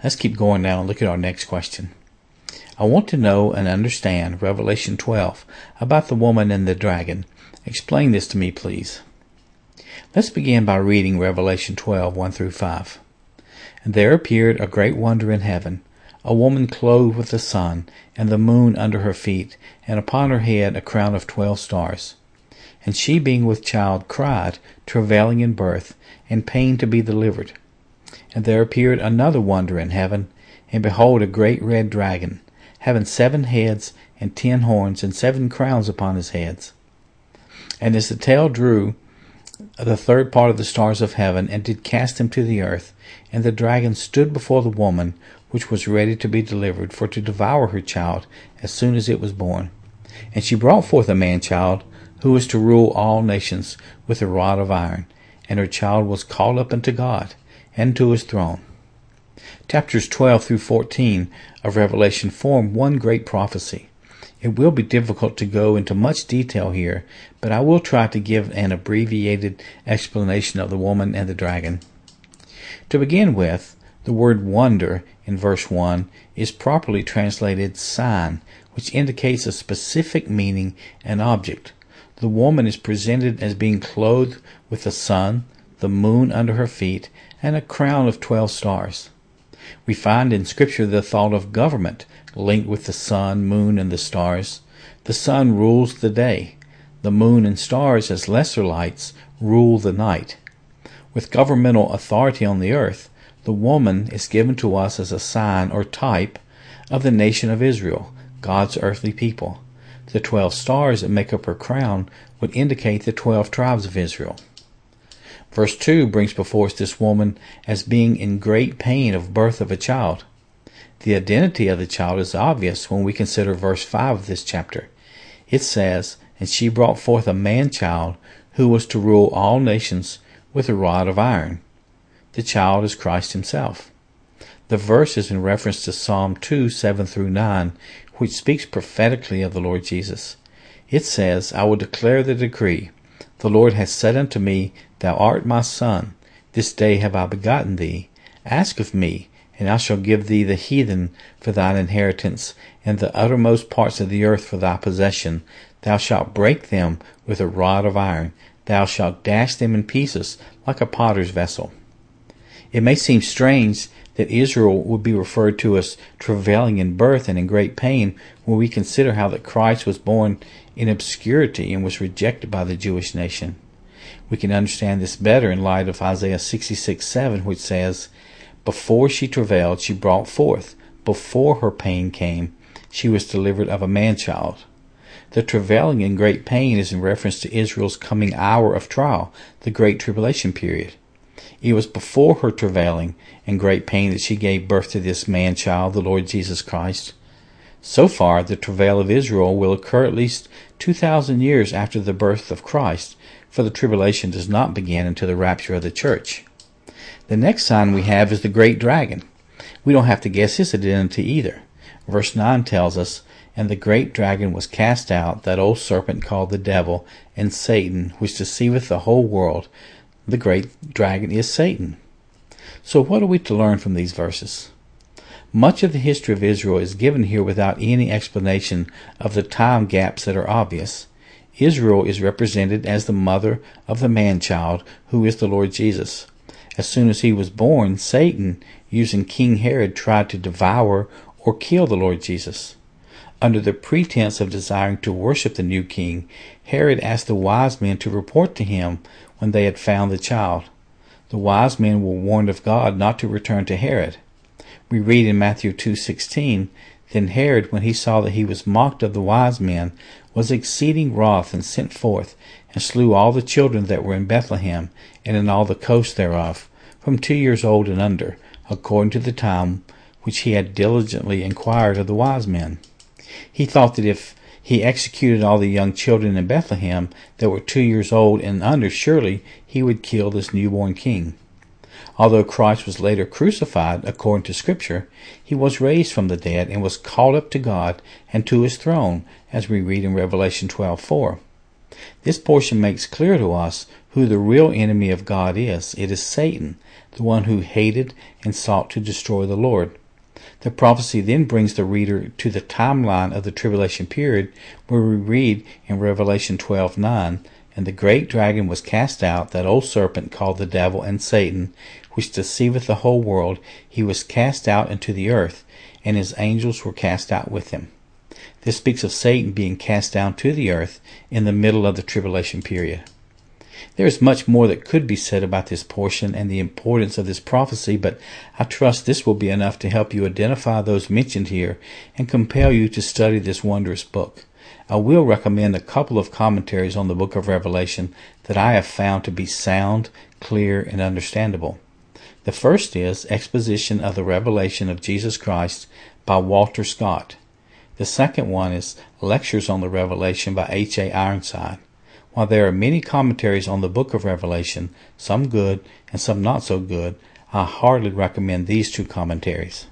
Let's keep going now and look at our next question. I want to know and understand Revelation 12 about the woman and the dragon. Explain this to me, please. Let's begin by reading Revelation 12, 1 through 5. And there appeared a great wonder in heaven, a woman clothed with the sun, and the moon under her feet, and upon her head a crown of 12 stars. And she, being with child, cried, travailing in birth, and pain to be delivered. And there appeared another wonder in heaven, and behold, a great red dragon, having 7 heads and 10 horns, and 7 crowns upon his heads. And as the tail drew the third part of the stars of heaven, and did cast them to the earth, and the dragon stood before the woman, which was ready to be delivered, for to devour her child as soon as it was born. And she brought forth a man-child, who was to rule all nations with a rod of iron, and her child was called up unto God, and to his throne. Chapters 12 through 14 of Revelation form one great prophecy. It will be difficult to go into much detail here, but I will try to give an abbreviated explanation of the woman and the dragon. To begin with, the word wonder in verse 1 is properly translated sign, which indicates a specific meaning and object. The woman is presented as being clothed with the sun, the moon under her feet, and a crown of 12 stars. We find in Scripture the thought of government linked with the sun, moon, and the stars. The sun rules the day. The moon and stars, as lesser lights, rule the night. With governmental authority on the earth, the woman is given to us as a sign or type of the nation of Israel, God's earthly people. The 12 stars that make up her crown would indicate the 12 tribes of Israel. Verse 2 brings before us this woman as being in great pain of birth of a child. The identity of the child is obvious when we consider verse 5 of this chapter. It says, And she brought forth a man-child, who was to rule all nations with a rod of iron. The child is Christ himself. The verse is in reference to Psalm 2, 7 through 9, which speaks prophetically of the Lord Jesus. It says, I will declare the decree. The Lord hath said unto me, Thou art my son. This day have I begotten thee. Ask of me, and I shall give thee the heathen for thine inheritance, and the uttermost parts of the earth for thy possession. Thou shalt break them with a rod of iron. Thou shalt dash them in pieces like a potter's vessel. It may seem strange that Israel would be referred to as travailing in birth and in great pain when we consider how that Christ was born in obscurity and was rejected by the Jewish nation. We can understand this better in light of Isaiah 66:7, which says, Before she travailed, she brought forth. Before her pain came, she was delivered of a man-child. The travailing in great pain is in reference to Israel's coming hour of trial, the Great Tribulation period. It was before her travailing and great pain that she gave birth to this man-child, the Lord Jesus Christ. So far, the travail of Israel will occur at least 2,000 years after the birth of Christ, for the tribulation does not begin until the rapture of the church. The next sign we have is the great dragon. We don't have to guess his identity either. Verse 9 tells us, And the great dragon was cast out, that old serpent called the devil, and Satan, which deceiveth the whole world. The great dragon is Satan. So what are we to learn from these verses? Much of the history of Israel is given here without any explanation of the time gaps that are obvious. Israel is represented as the mother of the man-child, who is the Lord Jesus. As soon as he was born, Satan, using King Herod, tried to devour or kill the Lord Jesus. Under the pretense of desiring to worship the new king, Herod asked the wise men to report to him when they had found the child. The wise men were warned of God not to return to Herod. We read in Matthew 2:16, Then Herod, when he saw that he was mocked of the wise men, was exceeding wroth, and sent forth, and slew all the children that were in Bethlehem, and in all the coasts thereof, from 2 years old and under, according to the time which he had diligently inquired of the wise men. He thought that if he executed all the young children in Bethlehem that were 2 years old and under, surely he would kill this newborn king. Although Christ was later crucified, according to Scripture, he was raised from the dead and was called up to God and to his throne, as we read in Revelation 12:4. This portion makes clear to us who the real enemy of God is. It is Satan, the one who hated and sought to destroy the Lord. The prophecy then brings the reader to the timeline of the tribulation period, where we read in Revelation 12:9, "And the great dragon was cast out, that old serpent called the devil and Satan, which deceiveth the whole world. He was cast out into the earth, and his angels were cast out with him." This speaks of Satan being cast down to the earth in the middle of the tribulation period. There is much more that could be said about this portion and the importance of this prophecy, but I trust this will be enough to help you identify those mentioned here and compel you to study this wondrous book. I will recommend a couple of commentaries on the book of Revelation that I have found to be sound, clear, and understandable. The first is Exposition of the Revelation of Jesus Christ by Walter Scott. The second one is Lectures on the Revelation by H.A. Ironside. While there are many commentaries on the book of Revelation, some good and some not so good, I heartily recommend these two commentaries.